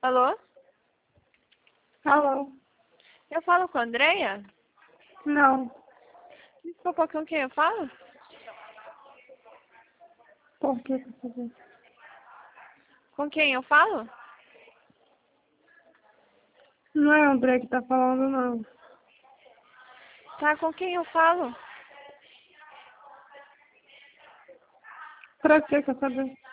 Alô? Alô? Eu falo com a Andrea? Não. Desculpa, com quem eu falo? Por que você fez? Com quem eu falo? Não é o André que tá falando, não. Tá, com quem eu falo? Pra que quer saber?